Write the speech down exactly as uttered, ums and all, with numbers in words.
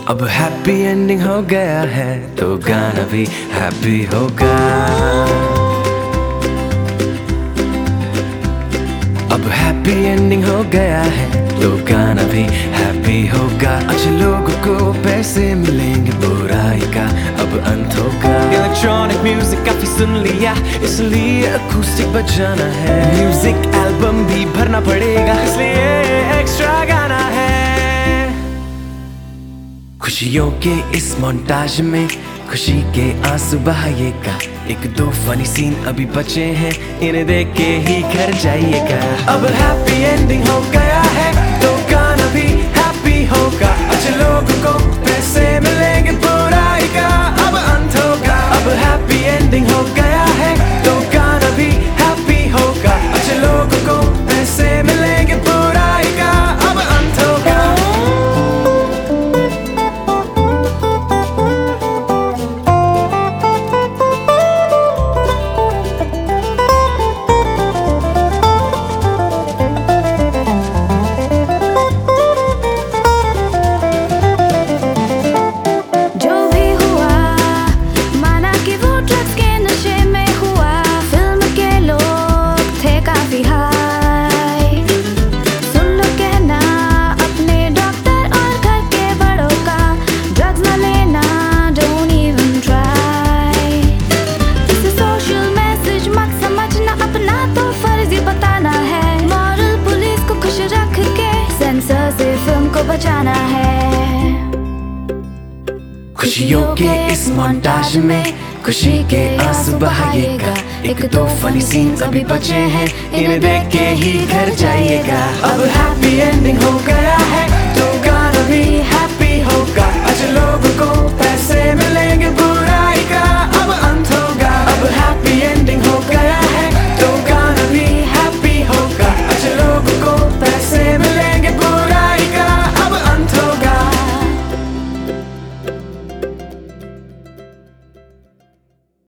अब happy ending हो गया है तो गाना भी हैप्पी होगा। अब हैप्पी एंडिंग हो गया है तो गाना भी हैप्पी होगा। अच्छे लोगों को पैसे मिलेंगे, बुराई का अब अंत होगा। इलेक्ट्रॉनिक म्यूजिक काफी सुन लिया, इसलिए अकूस्टिक बजाना है। म्यूजिक एल्बम भी भरना पड़ेगा, इसलिए एक्स्ट्रा गाना है। खुशियों के इस मोन्टाज में खुशी के आंसू बहाइएगा। एक दो फनी सीन अभी बचे हैं, इन्हें देख के ही घर जाइएगा। अब हैप्पी एंडिंग हो गया है तो गाना भी हैप्पी होगा। अच्छे लोगों को पैसे मिलेंगे, बुराई का अब अंत होगा। अब हैप्पी एंडिंग हो गया है तो गाना भी हैप्पी होगा। अच्छे लोगों को पैसे मिलेंगे, बुराई का अब अंत होगा। बचाना है। खुशियों के इस मोन्टाज में खुशी के आंसू बहाइएगा। एक दो फनी सीन्स अभी बचे हैं, इन्हें देख के ही घर जाइएगा। अब हैप्पी एंडिंग हो गया है